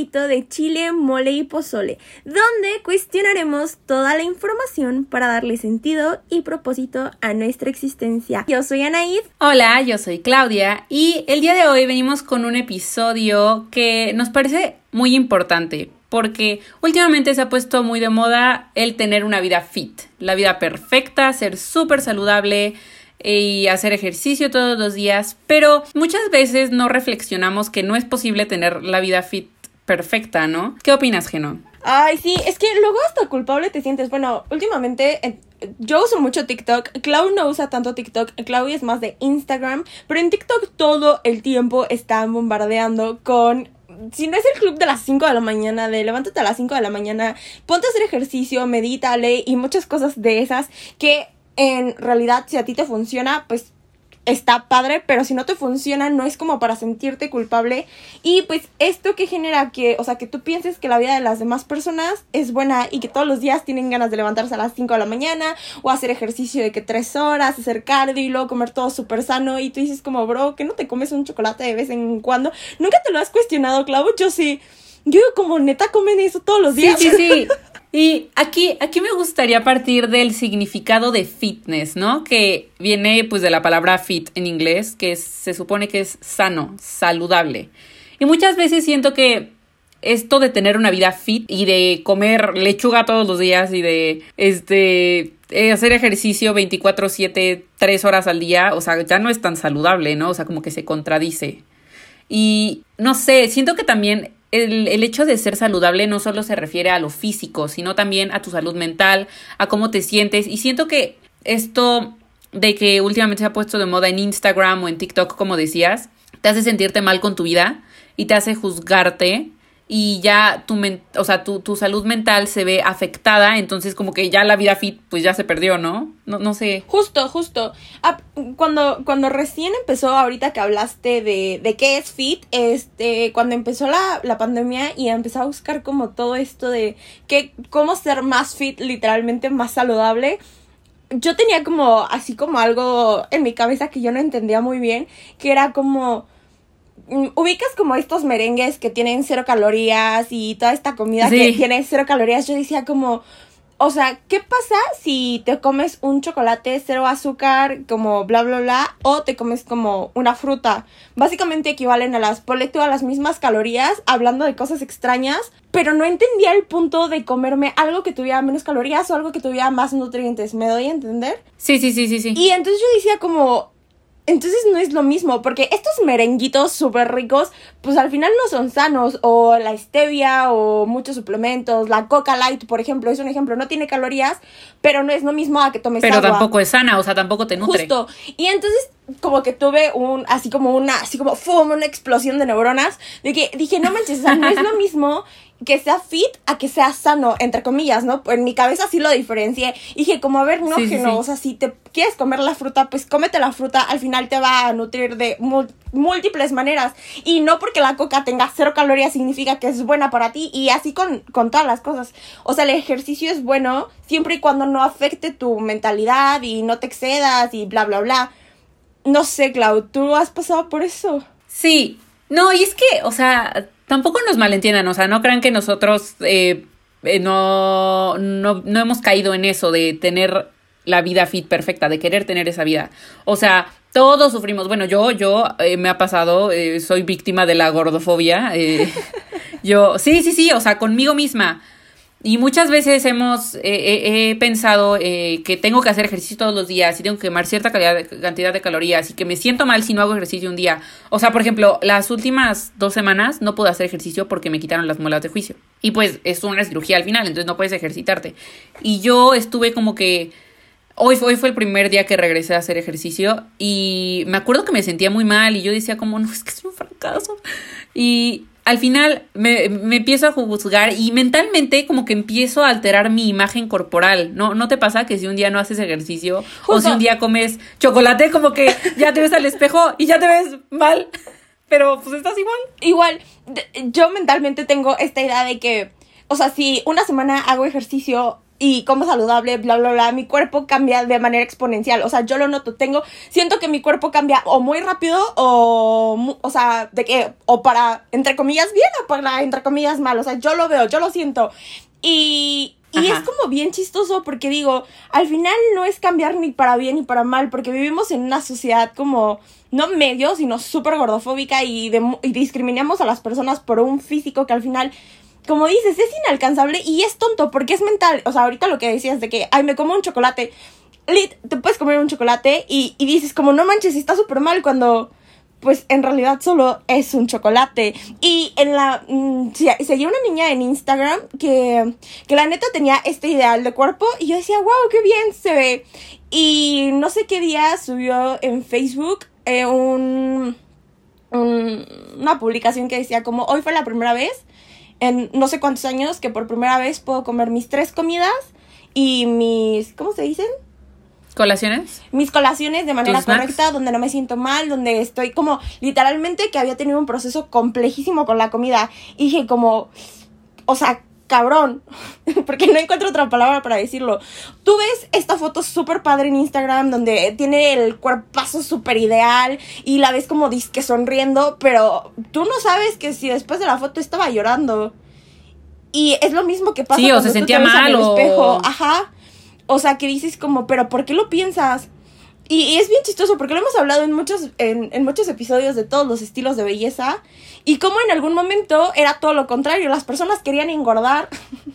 favorito de chile, mole y pozole, donde cuestionaremos toda la información para darle sentido y propósito a nuestra existencia. Yo soy Anaid. Hola, yo soy Claudia y el día de hoy venimos con un episodio que nos parece muy importante porque últimamente se ha puesto muy de moda el tener una vida fit, la vida perfecta, ser súper saludable y hacer ejercicio todos los días, pero muchas veces no reflexionamos que no es posible tener la vida fit perfecta, ¿no? ¿Qué opinas, Geno? Ay, sí, es que luego hasta culpable te sientes. Bueno, últimamente yo uso mucho TikTok. Clau no usa tanto TikTok. Clau es más de Instagram. Pero en TikTok todo el tiempo están bombardeando con... Si no es el club de las 5 de la mañana, de levántate a las 5 de la mañana, ponte a hacer ejercicio, medítale y muchas cosas de esas que en realidad si a ti te funciona, pues está padre, pero si no te funciona no es como para sentirte culpable. Y pues esto que genera que, o sea, que tú pienses que la vida de las demás personas es buena y que todos los días tienen ganas de levantarse a las 5 de la mañana o hacer ejercicio de que 3 horas, hacer cardio y luego comer todo súper sano y tú dices como, bro, ¿que no te comes un chocolate de vez en cuando? ¿Nunca te lo has cuestionado, Clau? Yo sí. Yo como, ¿neta comen eso todos los días? Sí. Y aquí me gustaría partir del significado de fitness, ¿no? Que viene pues de la palabra fit en inglés, que se supone que es sano, saludable. Y muchas veces siento que esto de tener una vida fit y de comer lechuga todos los días y de hacer ejercicio 24/7, 3 horas al día, o sea, ya no es tan saludable, ¿no? O sea, como que se contradice. Y no sé, siento que también el hecho de ser saludable no solo se refiere a lo físico, sino también a tu salud mental, a cómo te sientes. Y siento que esto de que últimamente se ha puesto de moda en Instagram o en TikTok, como decías, te hace sentirte mal con tu vida y te hace juzgarte y ya tu salud mental se ve afectada, entonces como que ya la vida fit pues ya se perdió, ¿no? No sé. Justo. Cuando recién empezó, ahorita que hablaste de qué es fit, cuando empezó la pandemia y empecé a buscar como todo esto de cómo ser más fit, literalmente más saludable, yo tenía como así como algo en mi cabeza que yo no entendía muy bien, que era como... ubicas como estos merengues que tienen 0 calorías y toda esta comida que tiene 0 calorías. Yo decía como, o sea, ¿qué pasa si te comes un chocolate 0 azúcar, como bla bla bla, o te comes como una fruta? Básicamente equivalen a las mismas calorías, hablando de cosas extrañas, pero no entendía el punto de comerme algo que tuviera menos calorías o algo que tuviera más nutrientes. ¿Me doy a entender? Sí. Y entonces yo decía como... entonces no es lo mismo, porque estos merenguitos súper ricos, pues al final no son sanos, o la stevia, o muchos suplementos, la Coca Light, por ejemplo, es un ejemplo, no tiene calorías, pero no es lo mismo a que tomes agua. Pero tampoco es sana, o sea, tampoco te nutre. Justo, y entonces como que tuve una explosión de neuronas, de que dije, no manches, o sea, no es lo mismo que sea fit a que sea sano, entre comillas, ¿no? En mi cabeza sí lo diferencié. Y dije, como, a ver, no, sí. O sea, si te quieres comer la fruta, pues cómete la fruta, al final te va a nutrir de múltiples maneras. Y no porque la coca tenga 0 calorías significa que es buena para ti, y así con todas las cosas. O sea, el ejercicio es bueno siempre y cuando no afecte tu mentalidad y no te excedas y bla, bla, bla. No sé, Clau, ¿tú has pasado por eso? Sí. No, y es que, o sea... tampoco nos malentiendan, o sea, no crean que nosotros no hemos caído en eso de tener la vida fit perfecta, de querer tener esa vida. O sea, todos sufrimos. Bueno, yo me ha pasado, soy víctima de la gordofobia. Sí, o sea, conmigo misma. Y muchas veces he pensado que tengo que hacer ejercicio todos los días y tengo que quemar cierta cantidad de calorías y que me siento mal si no hago ejercicio un día. O sea, por ejemplo, las últimas 2 semanas no pude hacer ejercicio porque me quitaron las muelas de juicio. Y pues es una cirugía al final, entonces no puedes ejercitarte. Y yo estuve como que... Hoy fue el primer día que regresé a hacer ejercicio y me acuerdo que me sentía muy mal y yo decía como, no, es que es un fracaso. Y... al final me empiezo a juzgar y mentalmente como que empiezo a alterar mi imagen corporal. ¿No te pasa que si un día no haces ejercicio o si un día comes chocolate, como que ya te ves al espejo y ya te ves mal? Pero pues estás igual. Igual, yo mentalmente tengo esta idea de que, o sea, si una semana hago ejercicio y como saludable, bla, bla, bla, mi cuerpo cambia de manera exponencial. O sea, yo lo noto. Siento que mi cuerpo cambia o muy rápido o sea, de que, o para, entre comillas, bien o para, entre comillas, mal. O sea, yo lo veo, yo lo siento. Y es como bien chistoso porque digo, al final no es cambiar ni para bien ni para mal, porque vivimos en una sociedad como, no medio, sino súper gordofóbica y discriminamos a las personas por un físico que al final, como dices, es inalcanzable y es tonto porque es mental. O sea, ahorita lo que decías de que, ay, me como un chocolate. Te puedes comer un chocolate y dices como, no manches, está súper mal cuando, pues, en realidad solo es un chocolate. Y seguía una niña en Instagram que la neta tenía este ideal de cuerpo y yo decía, wow, qué bien se ve. Y no sé qué día subió en Facebook una publicación que decía como, hoy fue la primera vez en no sé cuántos años que por primera vez puedo comer mis 3 comidas y mis, ¿cómo se dicen? ¿Colaciones? Mis colaciones de manera correcta, donde no me siento mal, donde estoy como, literalmente que había tenido un proceso complejísimo con la comida. Y dije como, o sea, cabrón, porque no encuentro otra palabra para decirlo. Tú ves esta foto súper padre en Instagram donde tiene el cuerpazo súper ideal y la ves como disque sonriendo, pero tú no sabes que si después de la foto estaba llorando. Y es lo mismo que pasa cuando se sentía tú te ves mal en el espejo. Ajá. O sea, que dices como, pero ¿por qué lo piensas? Y es bien chistoso porque lo hemos hablado en muchos episodios de todos los estilos de belleza. Y como en algún momento era todo lo contrario. Las personas querían engordar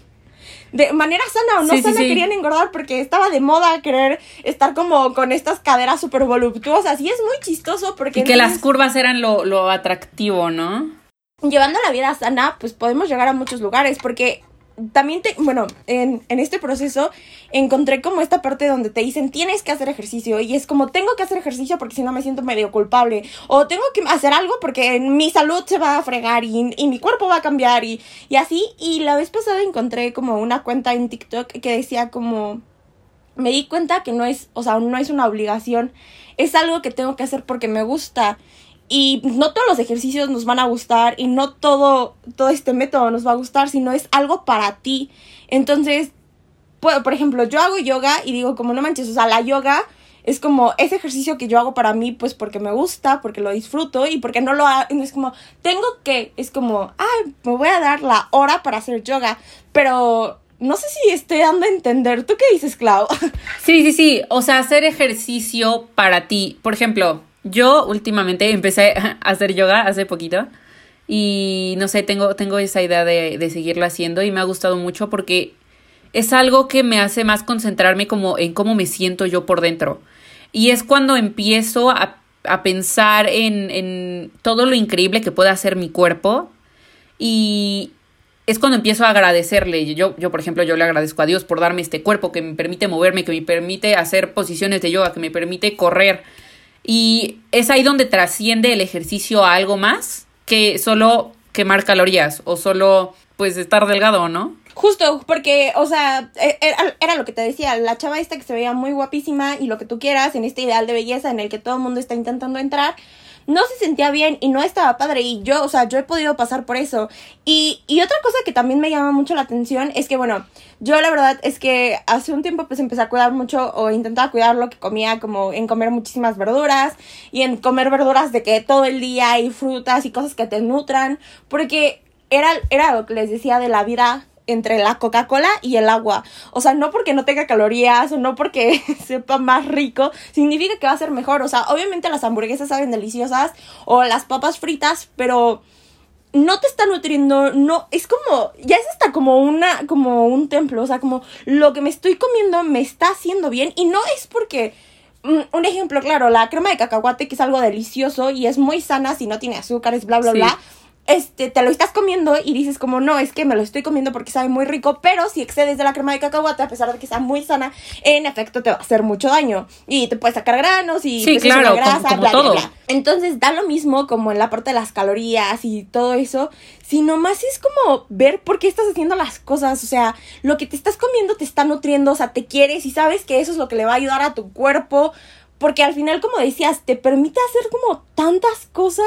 de manera sana o no sana. Querían engordar porque estaba de moda querer estar como con estas caderas súper voluptuosas. Y es muy chistoso porque... Y que las curvas eran lo atractivo, ¿no? Llevando la vida sana, pues podemos llegar a muchos lugares porque... También en este proceso encontré como esta parte donde te dicen tienes que hacer ejercicio y es como tengo que hacer ejercicio porque si no me siento medio culpable o tengo que hacer algo porque mi salud se va a fregar y mi cuerpo va a cambiar y así. Y la vez pasada encontré como una cuenta en TikTok que decía como me di cuenta que no es una obligación, es algo que tengo que hacer porque me gusta. Y no todos los ejercicios nos van a gustar y no todo este método nos va a gustar, sino es algo para ti. Entonces, por ejemplo, yo hago yoga y digo como no manches, o sea, la yoga es como ese ejercicio que yo hago para mí, pues porque me gusta, porque lo disfruto y porque no lo hago, es como, es como, me voy a dar la hora para hacer yoga, pero... No sé si estoy dando a entender. ¿Tú qué dices, Clau? Sí. O sea, hacer ejercicio para ti. Por ejemplo, yo últimamente empecé a hacer yoga hace poquito. Y no sé, tengo esa idea de seguirlo haciendo. Y me ha gustado mucho porque es algo que me hace más concentrarme como en cómo me siento yo por dentro. Y es cuando empiezo a pensar en todo lo increíble que puede hacer mi cuerpo. Y... es cuando empiezo a agradecerle. Yo, por ejemplo, yo le agradezco a Dios por darme este cuerpo que me permite moverme, que me permite hacer posiciones de yoga, que me permite correr. Y es ahí donde trasciende el ejercicio a algo más que solo quemar calorías o solo, pues, estar delgado, ¿no? Justo, porque, o sea, era lo que te decía, la chava esta que se veía muy guapísima y lo que tú quieras en este ideal de belleza en el que todo el mundo está intentando entrar, no se sentía bien y no estaba padre y yo he podido pasar por eso. Y otra cosa que también me llama mucho la atención es que, bueno, yo la verdad es que hace un tiempo pues empecé a cuidar mucho o intentaba cuidar lo que comía, como en comer muchísimas verduras y en comer verduras de que todo el día y frutas y cosas que te nutran, porque era lo que les decía de la vida entre la Coca-Cola y el agua. O sea, no porque no tenga calorías o no porque sepa más rico, significa que va a ser mejor. O sea, obviamente las hamburguesas saben deliciosas o las papas fritas, pero no te está nutriendo, no, es como, ya es hasta como un templo, o sea, como lo que me estoy comiendo me está haciendo bien y no es porque... Un ejemplo claro, la crema de cacahuate, que es algo delicioso y es muy sana si no tiene azúcares, bla, bla, bla. Te lo estás comiendo y dices como, no, es que me lo estoy comiendo porque sabe muy rico, pero si excedes de la crema de cacahuate, a pesar de que sea muy sana, en efecto te va a hacer mucho daño. Y te puede sacar granos y sí, claro, grasa, como bla, todo. bla, bla. Entonces da lo mismo como en la parte de las calorías y todo eso, sino más es como ver por qué estás haciendo las cosas. O sea, lo que te estás comiendo te está nutriendo, o sea, te quieres y sabes que eso es lo que le va a ayudar a tu cuerpo, porque al final, como decías, te permite hacer como tantas cosas.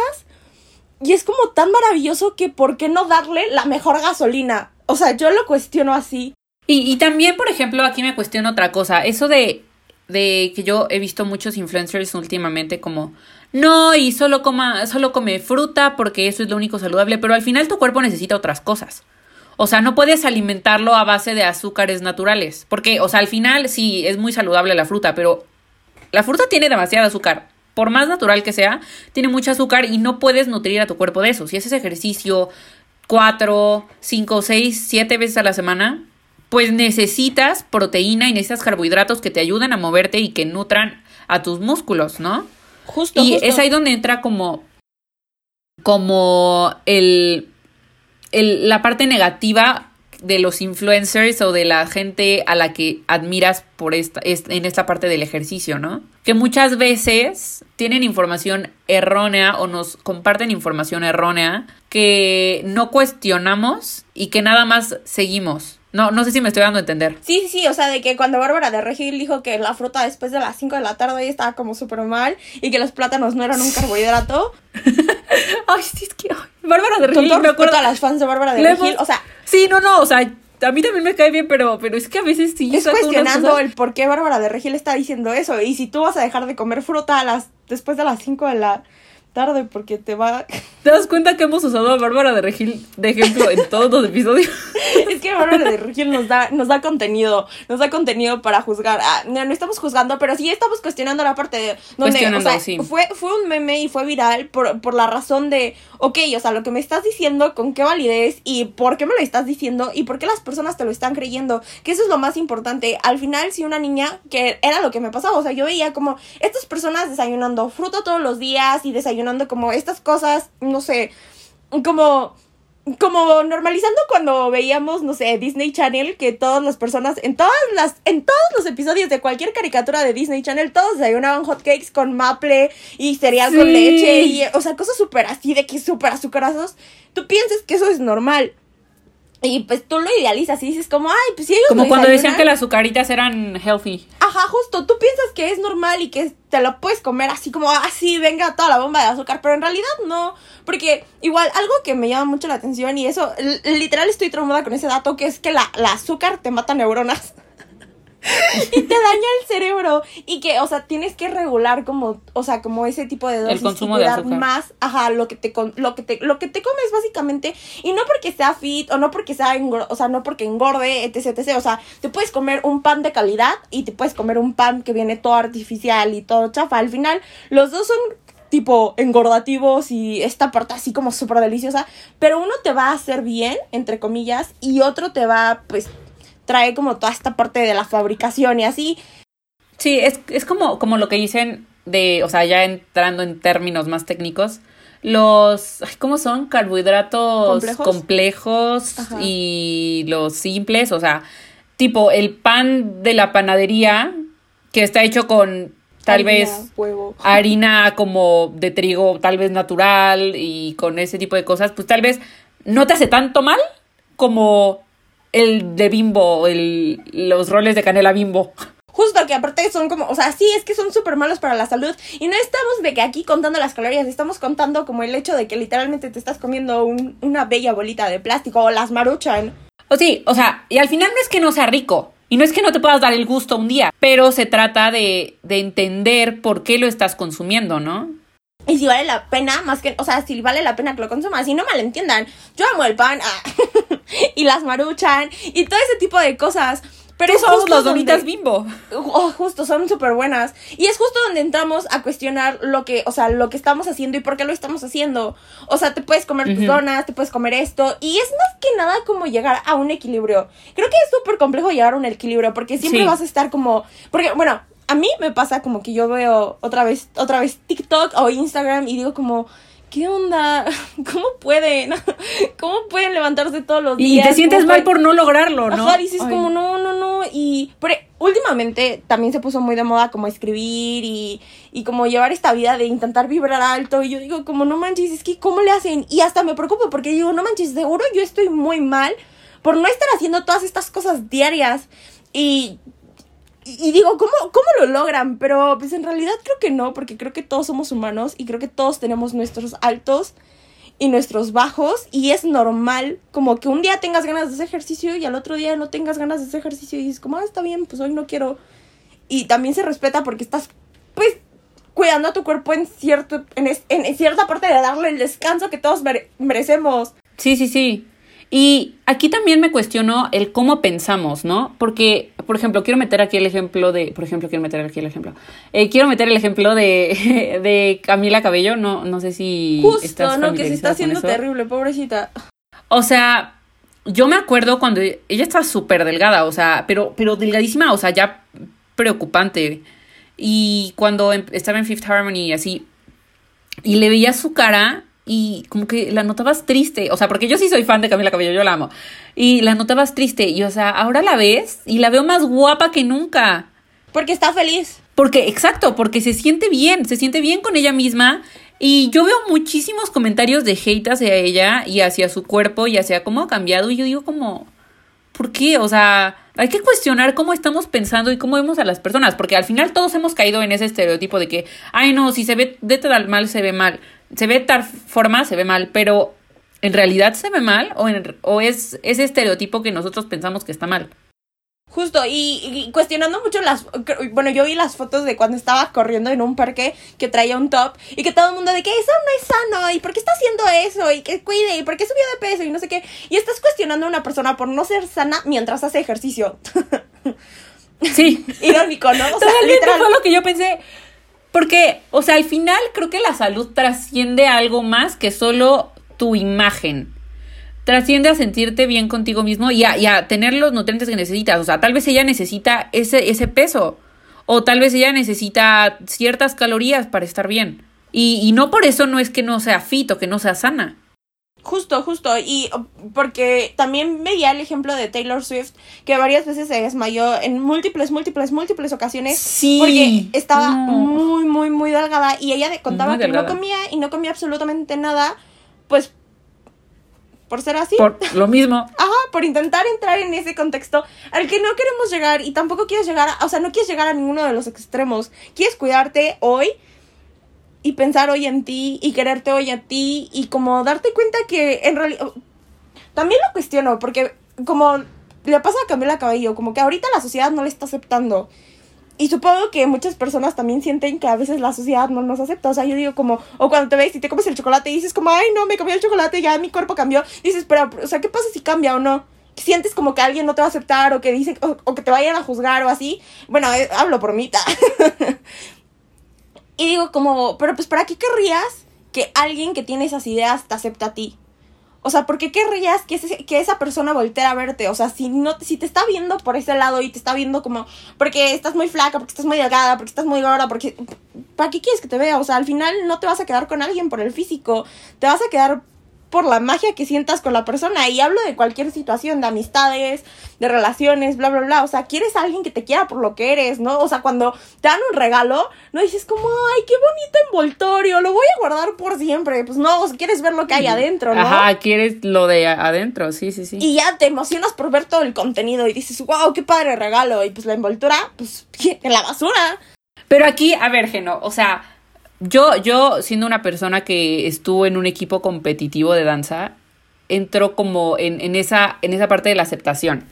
Y es como tan maravilloso que ¿por qué no darle la mejor gasolina? O sea, yo lo cuestiono así. Y también, por ejemplo, aquí me cuestiono otra cosa. Eso de que yo he visto muchos influencers últimamente como, no, y solo come fruta porque eso es lo único saludable, pero al final tu cuerpo necesita otras cosas. O sea, no puedes alimentarlo a base de azúcares naturales. Porque, o sea, al final sí es muy saludable la fruta, pero la fruta tiene demasiado azúcar. Por más natural que sea, tiene mucho azúcar y no puedes nutrir a tu cuerpo de eso. Si haces ejercicio 4, 5, 6, 7 veces a la semana, pues necesitas proteína y necesitas carbohidratos que te ayuden a moverte y que nutran a tus músculos, ¿no? Justo. Es ahí donde entra como la parte negativa de los influencers o de la gente a la que admiras en esta parte del ejercicio, ¿no? Que muchas veces tienen información errónea o nos comparten información errónea que no cuestionamos y que nada más seguimos. No sé si me estoy dando a entender. Sí, o sea, de que cuando Bárbara de Regil dijo que la fruta después de las 5 de la tarde estaba como súper mal y que los plátanos no eran un carbohidrato. Ay, sí, es que Bárbara de Regil, me acuerdo a las fans de Bárbara de Regil, o sea... Sí, no, o sea, a mí también me cae bien, pero es que a veces sí... Es cuestionando el por qué Bárbara de Regil está diciendo eso, y si tú vas a dejar de comer fruta después de las 5 de la tarde porque te va... ¿Te das cuenta que hemos usado a Bárbara de Regil de ejemplo en todos los episodios? Es que Bárbara de Regil nos da contenido para juzgar. No estamos juzgando, pero sí estamos cuestionando la parte de donde, o sea, sí. fue un meme y fue viral por la razón de, ok, o sea, lo que me estás diciendo, con qué validez y por qué me lo estás diciendo y por qué las personas te lo están creyendo, que eso es lo más importante. Al final, si una niña, que era lo que me pasaba, o sea, yo veía como estas personas desayunando fruta todos los días y desayunando como estas cosas, no sé, como normalizando cuando veíamos, no sé, Disney Channel, que todas las personas, en todos los episodios de cualquier caricatura de Disney Channel, todos desayunaban hotcakes con maple y cereal con leche, y, o sea, cosas súper así, de que súper azucarosos. Tú piensas que eso es normal. Y pues tú lo idealizas y dices como, ay, pues si ellos como cuando decían que las azucaritas eran healthy. Ajá, justo, tú piensas que es normal y que te lo puedes comer así como, así, venga toda la bomba de azúcar, pero en realidad no, porque igual algo que me llama mucho la atención y eso, literal estoy traumada con ese dato, que es que la azúcar te mata neuronas. Y te daña el cerebro y que, o sea, tienes que regular como, o sea, como ese tipo de dosis, el consumo de azúcar más, lo que te comes básicamente, y no porque sea fit o no porque sea o sea, no porque engorde, etc, o sea, te puedes comer un pan de calidad y te puedes comer un pan que viene todo artificial y todo chafa. Al final los dos son tipo engordativos y esta parte así como súper deliciosa, pero uno te va a hacer bien, entre comillas, y otro te va, pues, trae como toda esta parte de la fabricación y así. Sí, es como lo que dicen de, o sea, ya entrando en términos más técnicos, ¿cómo son? Carbohidratos complejos y los simples, o sea, tipo el pan de la panadería que está hecho con tal vez huevo, harina como de trigo, tal vez natural y con ese tipo de cosas, pues tal vez no te hace tanto mal como el de Bimbo, los roles de canela Bimbo. Justo, que aparte son como, o sea, sí, es que son súper malos para la salud. Y no estamos de que aquí contando las calorías, estamos contando como el hecho de que literalmente te estás comiendo una bella bolita de plástico o las Maruchan. Sí, o sea, y al final no es que no sea rico. Y no es que no te puedas dar el gusto un día. Pero se trata de entender por qué lo estás consumiendo, ¿no? Y si vale la pena, más que, o sea, si vale la pena que lo consumas, y no malentiendan, yo amo el pan, y las Maruchan, y todo ese tipo de cosas, pero es justo las donitas Bimbo. Justo, son súper buenas, y es justo donde entramos a cuestionar lo que estamos haciendo y por qué lo estamos haciendo. O sea, te puedes comer tus donas, te puedes comer esto, y es más que nada como llegar a un equilibrio. Creo que es súper complejo llegar a un equilibrio, porque siempre vas a estar como, porque, bueno, a mí me pasa como que yo veo otra vez TikTok o Instagram y digo como, ¿qué onda? ¿Cómo pueden levantarse todos los días? Y te sientes mal por no lograrlo, ¿no? Ajá, dices como, no. Y últimamente también se puso muy de moda como escribir y como llevar esta vida de intentar vibrar alto. Y yo digo como, no manches, es que ¿cómo le hacen? Y hasta me preocupo porque digo, no manches, seguro yo estoy muy mal por no estar haciendo todas estas cosas diarias. Y digo, ¿cómo lo logran? Pero pues en realidad creo que no, porque creo que todos somos humanos y creo que todos tenemos nuestros altos y nuestros bajos, y es normal como que un día tengas ganas de hacer ejercicio y al otro día no tengas ganas de hacer ejercicio y dices como, está bien, pues hoy no quiero. Y también se respeta porque estás, pues, cuidando a tu cuerpo en cierta parte de darle el descanso que todos merecemos. Sí. Y aquí también me cuestiono el cómo pensamos, ¿no? Porque, por ejemplo, quiero meter el ejemplo de Camila Cabello. No sé si justo, estás no, que se está familiarizada haciendo con eso. terrible, pobrecita. O sea, yo me acuerdo cuando ella estaba súper delgada, o sea, pero delgadísima, o sea, ya preocupante. Y cuando estaba en Fifth Harmony y así, y le veía su cara y como que la notabas triste, o sea, porque yo sí soy fan de Camila Cabello, yo la amo, y la notabas triste, y o sea, ahora la ves y la veo más guapa que nunca. Porque está feliz. Porque se siente bien con ella misma, y yo veo muchísimos comentarios de hate hacia ella y hacia su cuerpo y hacia cómo ha cambiado, y yo digo como, ¿por qué? O sea, hay que cuestionar cómo estamos pensando y cómo vemos a las personas, porque al final todos hemos caído en ese estereotipo de que, ay no, si se ve de tal mal, se ve mal, se ve de tal forma, se ve mal, pero ¿en realidad se ve mal o es ese estereotipo que nosotros pensamos que está mal? Justo, y cuestionando mucho bueno, yo vi las fotos de cuando estaba corriendo en un parque que traía un top y que todo el mundo de que eso no es sano y por qué está haciendo eso y que cuide y por qué subió de peso y no sé qué. Y estás cuestionando a una persona por no ser sana mientras hace ejercicio. Sí. Irónico, ¿no? O sea, totalmente literal. fue lo que yo pensé. Porque, o sea, al final creo que la salud trasciende a algo más que solo tu imagen. Trasciende a sentirte bien contigo mismo y a tener los nutrientes que necesitas. O sea, tal vez ella necesita ese peso. O tal vez ella necesita ciertas calorías para estar bien. Y no por eso no es que no sea fit o que no sea sana. Justo. Y porque también veía el ejemplo de Taylor Swift, que varias veces se desmayó en múltiples ocasiones. Sí. Porque estaba muy delgada. Y ella contaba que no comía absolutamente nada. Pues por ser así. Por lo mismo. Ajá, por intentar entrar en ese contexto al que no queremos llegar y tampoco quieres llegar no quieres llegar a ninguno de los extremos. Quieres cuidarte hoy y pensar hoy en ti y quererte hoy a ti y como darte cuenta que en realidad... También lo cuestiono porque como le pasa a Camila Cabello, como que ahorita la sociedad no le está aceptando. Y supongo que muchas personas también sienten que a veces la sociedad no nos acepta. O sea, yo digo como... O cuando te ves y te comes el chocolate y dices como... Ay, no, me comí el chocolate, ya mi cuerpo cambió. Dices, pero, o sea, ¿qué pasa si cambia o no? ¿Sientes como que alguien no te va a aceptar o que dicen... O que te vayan a juzgar o así? Bueno, hablo por mí. Y digo como... Pero pues, ¿para qué querrías que alguien que tiene esas ideas te acepte a ti? O sea, ¿por qué querrías que esa persona volteara a verte? O sea, si te está viendo por ese lado y te está viendo como... Porque estás muy flaca, porque estás muy delgada, porque estás muy gorda, porque... ¿Para qué quieres que te vea? O sea, al final no te vas a quedar con alguien por el físico. Te vas a quedar por la magia que sientas con la persona. Y hablo de cualquier situación, de amistades, de relaciones, bla, bla, bla. O sea, quieres a alguien que te quiera por lo que eres, ¿no? O sea, cuando te dan un regalo, no dices como, ay, qué bonito envoltorio, lo voy a guardar por siempre. Pues no, o sea, quieres ver lo que hay adentro, ¿no? Ajá, quieres lo de adentro, sí. Y ya te emocionas por ver todo el contenido y dices, wow, qué padre regalo. Y pues la envoltura, pues, en la basura. Pero aquí, a ver, Geno, o sea... Yo, siendo una persona que estuvo en un equipo competitivo de danza, entro como en esa parte de la aceptación.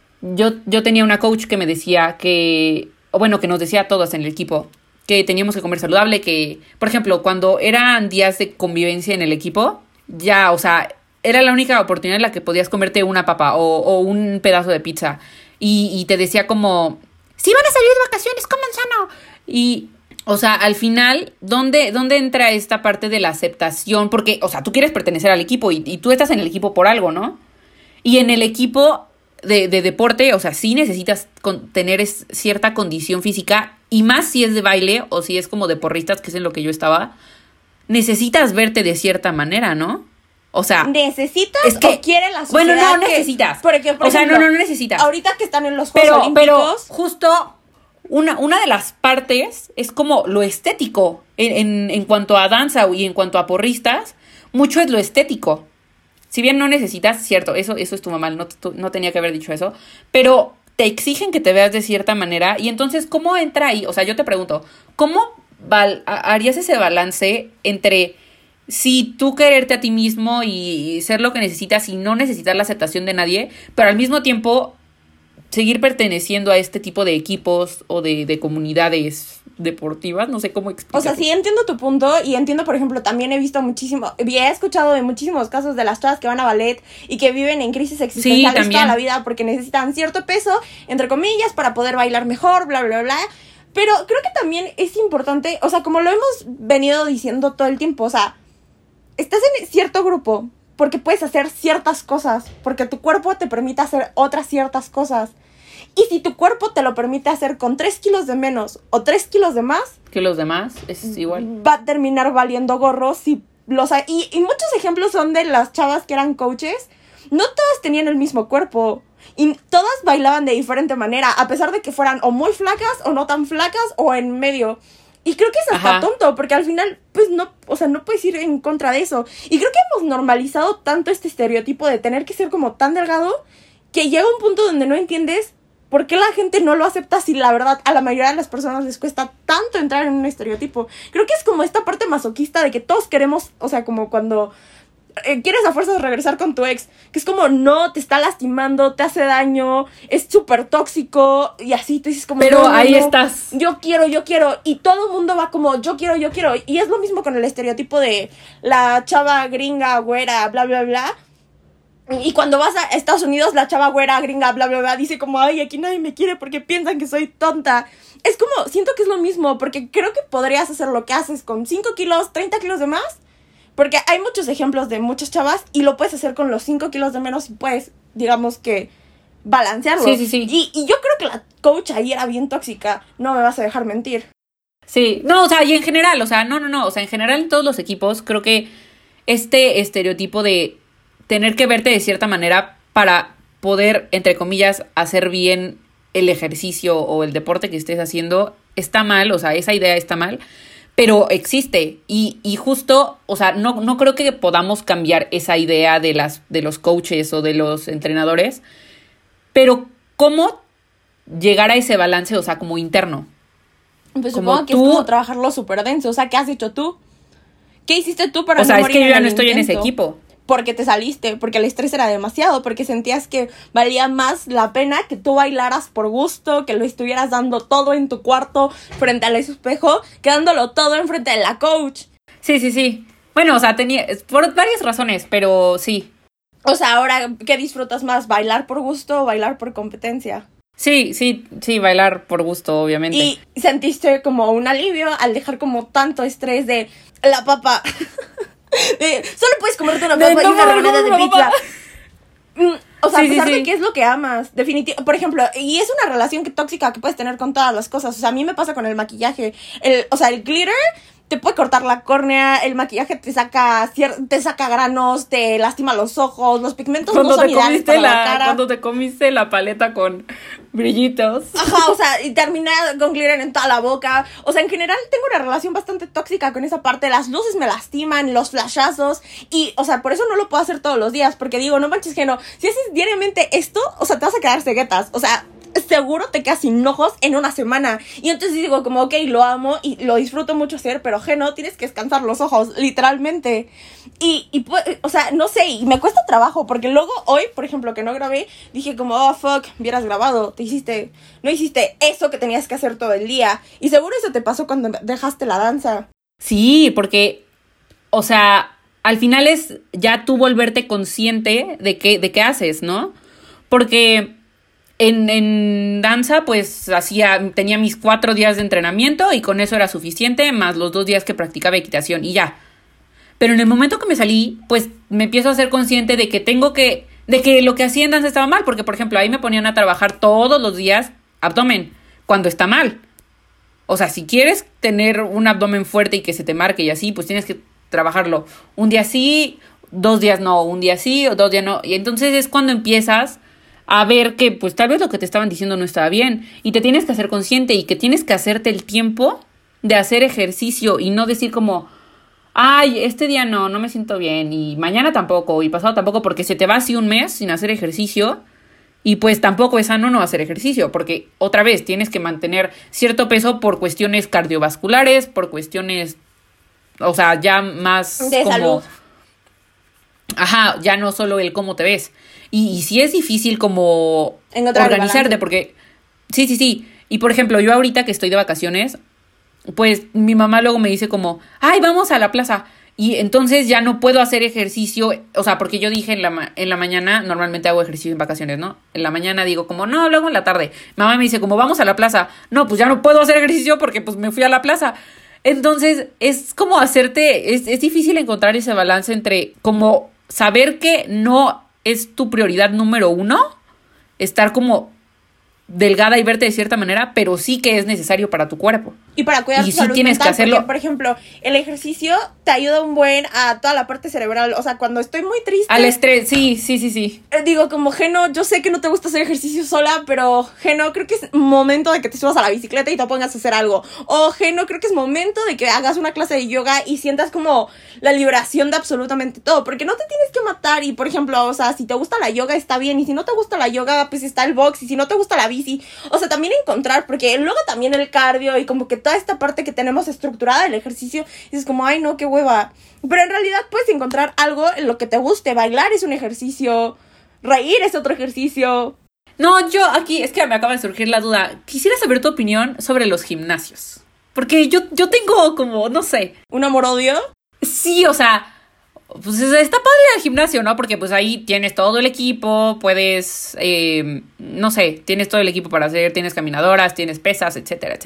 Yo tenía una coach que me decía que nos decía a todos en el equipo que teníamos que comer saludable, que, por ejemplo, cuando eran días de convivencia en el equipo, ya, o sea, era la única oportunidad en la que podías comerte una papa o un pedazo de pizza. Y te decía como, si van a salir de vacaciones, coman sano. Y... O sea, al final, ¿dónde entra esta parte de la aceptación? Porque, o sea, tú quieres pertenecer al equipo y tú estás en el equipo por algo, ¿no? Y en el equipo de deporte, o sea, sí necesitas tener cierta condición física, y más si es de baile o si es como de porristas, que es en lo que yo estaba, necesitas verte de cierta manera, ¿no? O sea... ¿Necesitas es que, o quiere la sociedad? Bueno, no necesitas. Porque, por ejemplo, no necesitas. Ahorita que están en los Juegos Olímpicos... Pero justo... Una de las partes es como lo estético. En cuanto a danza y en cuanto a porristas, mucho es lo estético. Si bien no necesitas, cierto, eso estuvo mal, no tenía que haber dicho eso, pero te exigen que te veas de cierta manera, y entonces, ¿cómo entra ahí? O sea, yo te pregunto, ¿cómo harías ese balance entre sí, tú quererte a ti mismo y ser lo que necesitas y no necesitar la aceptación de nadie, pero al mismo tiempo seguir perteneciendo a este tipo de equipos o de comunidades deportivas, no sé cómo explicarlo. O sea, sí entiendo tu punto y entiendo, por ejemplo, también he escuchado de muchísimos casos de las chavas que van a ballet y que viven en crisis existenciales toda la vida porque necesitan cierto peso, entre comillas, para poder bailar mejor, bla, bla, bla. Pero creo que también es importante, o sea, como lo hemos venido diciendo todo el tiempo, o sea, estás en cierto grupo porque puedes hacer ciertas cosas, porque tu cuerpo te permite hacer otras ciertas cosas. Y si tu cuerpo te lo permite hacer con 3 kilos de menos o 3 kilos de más... Que los demás, es igual. Va a terminar valiendo gorro si los hay. Y muchos ejemplos son de las chavas que eran coaches. No todas tenían el mismo cuerpo. Y todas bailaban de diferente manera, a pesar de que fueran o muy flacas o no tan flacas o en medio. Y creo que es hasta tonto, porque al final, pues no, o sea, no puedes ir en contra de eso. Y creo que hemos normalizado tanto este estereotipo de tener que ser como tan delgado, que llega un punto donde no entiendes por qué la gente no lo acepta si la verdad a la mayoría de las personas les cuesta tanto entrar en un estereotipo. Creo que es como esta parte masoquista de que todos queremos, o sea, como cuando quieres a fuerzas regresar con tu ex, que es como, no, te está lastimando, te hace daño, es súper tóxico, y así tú dices como... Pero no, ahí estás. Yo quiero, y todo el mundo va como, yo quiero, y es lo mismo con el estereotipo de la chava gringa, güera, bla, bla, bla. Y cuando vas a Estados Unidos, la chava güera, gringa, bla, bla, bla, dice como, ay, aquí nadie me quiere porque piensan que soy tonta. Es como, siento que es lo mismo, porque creo que podrías hacer lo que haces con 5 kilos, 30 kilos de más. Porque hay muchos ejemplos de muchas chavas y lo puedes hacer con los 5 kilos de menos y puedes, digamos que, balancearlo. Sí. Y yo creo que la coach ahí era bien tóxica, no me vas a dejar mentir. Sí, no, o sea, y en general, o sea, no, o sea, en general en todos los equipos creo que este estereotipo de tener que verte de cierta manera para poder, entre comillas, hacer bien el ejercicio o el deporte que estés haciendo está mal, o sea, esa idea está mal. Pero existe y justo, o sea, no creo que podamos cambiar esa idea de los coaches o de los entrenadores, pero ¿cómo llegar a ese balance, o sea, como interno? Pues supongo que es como trabajarlo súper denso, o sea, ¿qué has hecho tú? ¿Qué hiciste tú para no morir? O sea, es que yo ya no estoy en ese equipo. Porque te saliste, porque el estrés era demasiado, porque sentías que valía más la pena que tú bailaras por gusto, que lo estuvieras dando todo en tu cuarto frente al espejo, que dándolo todo enfrente de la coach. Sí. Bueno, o sea, tenía por varias razones, pero sí. O sea, ahora, ¿qué disfrutas más? ¿Bailar por gusto o bailar por competencia? Sí, bailar por gusto, obviamente. Y sentiste como un alivio al dejar como tanto estrés de la papa... solo puedes comerte una papa y una rebanada de pizza. O sea, a pesar de que es lo que amas, definitivamente. Por ejemplo, y es una relación tóxica que puedes tener con todas las cosas. O sea, a mí me pasa con el maquillaje. El glitter te puede cortar la córnea, el maquillaje te saca granos, te lastima los ojos, los pigmentos no son ideales para la cara. Cuando te comiste la paleta con brillitos. Ajá, o sea, y terminé con glitter en toda la boca. O sea, en general tengo una relación bastante tóxica con esa parte. Las luces me lastiman, los flashazos. Y, o sea, por eso no lo puedo hacer todos los días. Porque digo, no manches que no. Si haces diariamente esto, o sea, te vas a quedar ceguetas. O sea, seguro te quedas sin ojos en una semana. Y entonces digo como, ok, lo amo y lo disfruto mucho hacer, pero no, tienes que descansar los ojos, literalmente. Y pues, o sea, no sé, y me cuesta trabajo, porque luego hoy, por ejemplo, que no grabé, dije como, oh, fuck, hubieras grabado, no hiciste eso que tenías que hacer todo el día. Y seguro eso te pasó cuando dejaste la danza. Sí, porque, o sea, al final es ya tú volverte consciente de qué haces, ¿no? Porque en danza, pues tenía mis 4 días de entrenamiento y con eso era suficiente, más los 2 días que practicaba equitación y ya. Pero en el momento que me salí, pues me empiezo a ser consciente de que de que lo que hacía en danza estaba mal, porque por ejemplo ahí me ponían a trabajar todos los días abdomen, cuando está mal. O sea, si quieres tener un abdomen fuerte y que se te marque y así, pues tienes que trabajarlo un día sí, 2 días no, un día sí o 2 días no. Y entonces es cuando empiezas a ver que pues tal vez lo que te estaban diciendo no estaba bien y te tienes que hacer consciente y que tienes que hacerte el tiempo de hacer ejercicio y no decir como, ay, este día no me siento bien y mañana tampoco y pasado tampoco, porque se te va así un mes sin hacer ejercicio y pues tampoco es sano no hacer ejercicio, porque otra vez tienes que mantener cierto peso por cuestiones cardiovasculares, por cuestiones o sea, ya más de como... salud. Ajá, ya no solo el cómo te ves. Y sí es difícil como Encontrar el organizarte, balance. porque... Sí. Y por ejemplo, yo ahorita que estoy de vacaciones, pues mi mamá luego me dice como, ay, vamos a la plaza. Y entonces ya no puedo hacer ejercicio, o sea, porque yo dije en la mañana, normalmente hago ejercicio en vacaciones, ¿no? En la mañana digo como, no, luego en la tarde. Mamá me dice como, vamos a la plaza. No, pues ya no puedo hacer ejercicio porque pues me fui a la plaza. Entonces es como hacerte, es difícil encontrar ese balance entre como saber que no es tu prioridad número uno, estar como delgada y verte de cierta manera, pero sí que es necesario para tu cuerpo. Y para cuidar Y tu sí salud tienes mental, que hacerlo. porque, por ejemplo, el ejercicio te ayuda un buen a toda la parte cerebral. O sea, cuando estoy muy triste... Al estrés, sí. Digo, como Geno, yo sé que no te gusta hacer ejercicio sola, pero Geno, creo que es momento de que te subas a la bicicleta y te pongas a hacer algo. O Geno, creo que es momento de que hagas una clase de yoga y sientas como la liberación de absolutamente todo. Porque no te tienes que matar y, por ejemplo, o sea, si te gusta la yoga está bien. Y si no te gusta la yoga, pues está el box. Y si no te gusta la bici, o sea, también encontrar, porque luego también el cardio y como que toda esta parte que tenemos estructurada del ejercicio, dices como, ay no, qué hueva. Pero en realidad puedes encontrar algo en lo que te guste. Bailar es un ejercicio, reír es otro ejercicio. No, yo aquí, es que me acaba de surgir la duda. Quisiera saber tu opinión sobre los gimnasios. Porque yo tengo como, no sé. ¿Un amor-odio? Sí, o sea, pues está padre el gimnasio, ¿no? Porque pues ahí tienes todo el equipo, puedes, no sé, tienes todo el equipo para hacer, tienes caminadoras, tienes pesas, etcétera.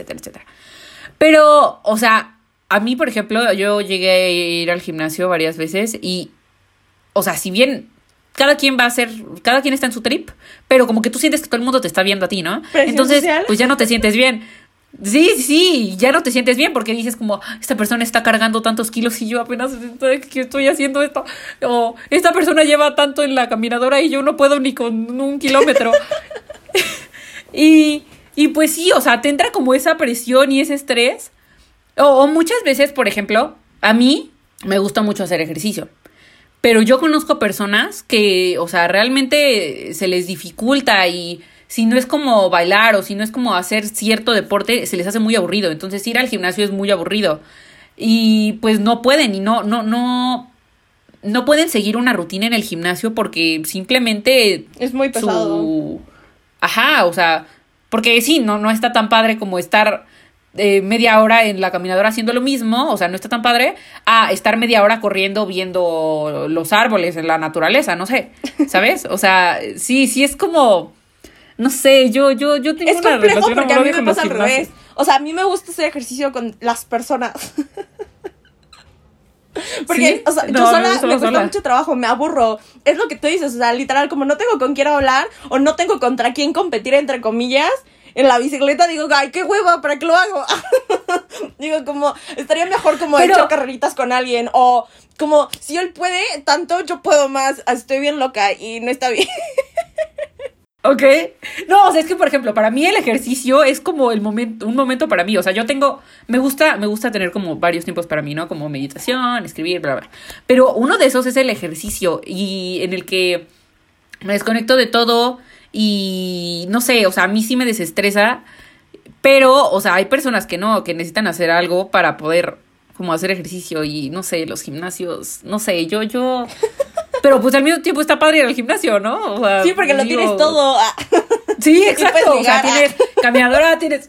Pero, o sea, a mí, por ejemplo, yo llegué a ir al gimnasio varias veces y, o sea, si bien cada quien está en su trip, pero como que tú sientes que todo el mundo te está viendo a ti, ¿no? ¿Presión Entonces, social? pues ya no te sientes bien. Sí, ya no te sientes bien porque dices como, esta persona está cargando tantos kilos y yo apenas estoy haciendo esto. O esta persona lleva tanto en la caminadora y yo no puedo ni con 1 kilómetro. Y pues sí, o sea, te entra como esa presión y ese estrés. O muchas veces, por ejemplo, a mí me gusta mucho hacer ejercicio. Pero yo conozco personas que, o sea, realmente se les dificulta y si no es como bailar o si no es como hacer cierto deporte, se les hace muy aburrido. Entonces ir al gimnasio es muy aburrido. Y pues no pueden y no pueden seguir una rutina en el gimnasio porque simplemente Es muy pesado. Ajá, o sea, porque sí, no está tan padre como estar media hora en la caminadora haciendo lo mismo, o sea, no está tan padre a estar media hora corriendo viendo los árboles en la naturaleza, no sé, ¿sabes? O sea, sí es como, no sé, yo tengo Es una complejo relación porque a mí amor-odio me con los pasa al gimnasios. revés. O sea, a mí me gusta hacer ejercicio con las personas. Porque, ¿Sí? o sea, No, yo a mí sola me gusta me más cuesta sola. mucho trabajo, me aburro. Es lo que tú dices, o sea, literal, como no tengo con quién hablar o no tengo contra quién competir, entre comillas, en la bicicleta digo, ay, qué hueva, ¿para qué lo hago? Digo, como, estaría mejor como Pero- echar carreritas con alguien o como, si él puede tanto, yo puedo más, estoy bien loca y no está bien. Ok. No, o sea, es que, por ejemplo, para mí el ejercicio es como un momento para mí. O sea, me gusta tener como varios tiempos para mí, ¿no? Como meditación, escribir, bla, bla. Pero uno de esos es el ejercicio y en el que me desconecto de todo y no sé, o sea, a mí sí me desestresa, pero, o sea, hay personas que no, que necesitan hacer algo para poder como hacer ejercicio y no sé, los gimnasios, no sé, yo... Pero pues al mismo tiempo está padre ir al gimnasio, ¿no? O sea, Sí, porque lo digo, tienes todo. Sí, exacto. puedes O sea, ligar. tienes caminadora, tienes...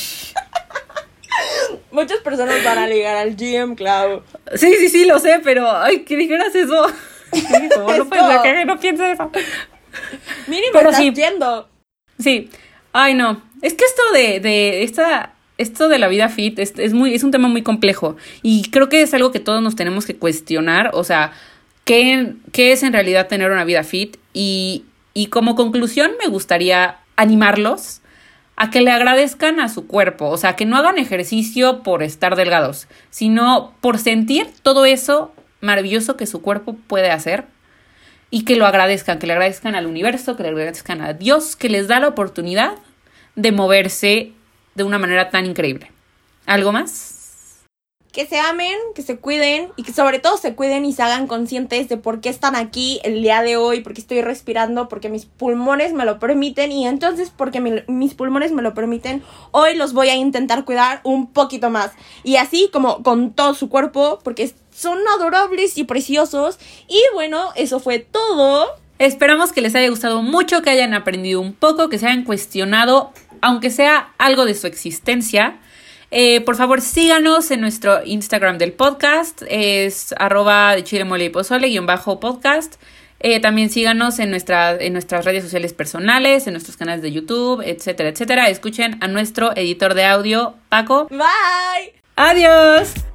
Muchas personas van a ligar al gym, Clau. Sí, lo sé, pero... Ay, que dijeras eso. Como, no puede ser que no piense eso. Mínimo Pero estás sí. yendo. Sí. Ay, no. Es que esto de la vida fit es un tema muy complejo. Y creo que es algo que todos nos tenemos que cuestionar. O sea, ¿qué es en realidad tener una vida fit? Y como conclusión me gustaría animarlos a que le agradezcan a su cuerpo. O sea, que no hagan ejercicio por estar delgados, sino por sentir todo eso maravilloso que su cuerpo puede hacer. Y que le agradezcan al universo, que le agradezcan a Dios, que les da la oportunidad de moverse de una manera tan increíble. ¿Algo más? que se amen, que se cuiden y que sobre todo se cuiden y se hagan conscientes de por qué están aquí el día de hoy, porque estoy respirando, porque mis pulmones me lo permiten y entonces porque mis pulmones me lo permiten, hoy los voy a intentar cuidar un poquito más. Y así como con todo su cuerpo, porque son adorables y preciosos. Y bueno, eso fue todo. Esperamos que les haya gustado mucho, que hayan aprendido un poco, que se hayan cuestionado, aunque sea algo de su existencia. Por favor, síganos en nuestro Instagram del podcast, es @de chile mole y pozole _podcast. También síganos en nuestras redes sociales personales, en nuestros canales de YouTube, etcétera, etcétera. Escuchen a nuestro editor de audio, Paco. Bye. Adiós.